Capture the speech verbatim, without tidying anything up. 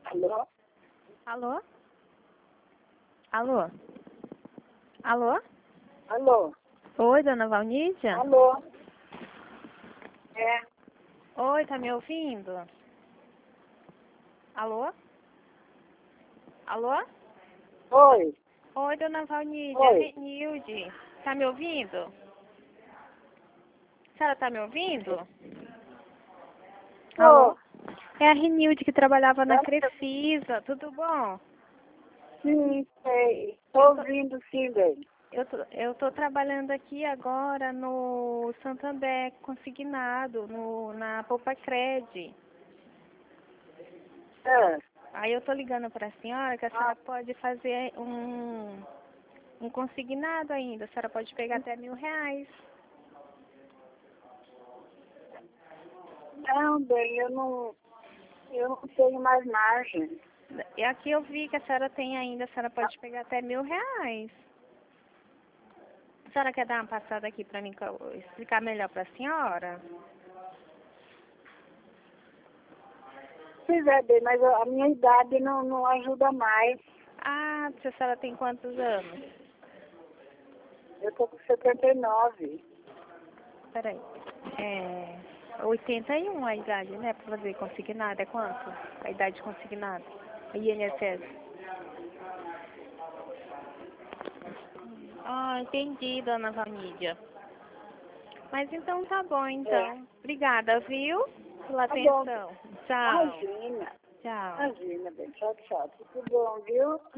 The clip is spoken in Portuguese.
Alô? Alô? Alô? Alô? Alô? Oi, dona Valnídia? Alô? É, Oi, tá me ouvindo? Alô? Alô? oi, Oi, dona Valnídia, oi. é Renilde. Tá me ouvindo? A senhora tá me ouvindo? Alô? Ô, É a Renilde que trabalhava na tá? Crefisa, tudo bom? Sim, sei. Tô Eu tô, ouvindo sim, bem. eu tô, eu tô trabalhando aqui agora no Santander consignado, no, na Poupa Cred. É. Aí eu tô ligando para a senhora que a Ah, senhora pode fazer um, um consignado ainda. A senhora pode pegar até mil reais. não, bem, eu não, eu não tenho mais margem. E aqui eu vi que a senhora tem ainda, a senhora pode pegar até mil reais. A senhora quer dar uma passada aqui para mim, que eu explicar melhor para a senhora? Pois é, bem, mas a a minha idade não, não ajuda mais. Ah, a senhora tem quantos anos? Eu tô com setenta e nove. Peraí. É oitenta e um a idade, né? Para fazer consignado. É quanto? A idade consignada. I N S S. Ah, entendi, dona Valnídia. Mas então tá bom, É. então. Obrigada, viu? Pela Tá bom. atenção. Tchau. Imagina. Tchau. Imagina, bem. Tchau, tchau. Tudo bom, viu?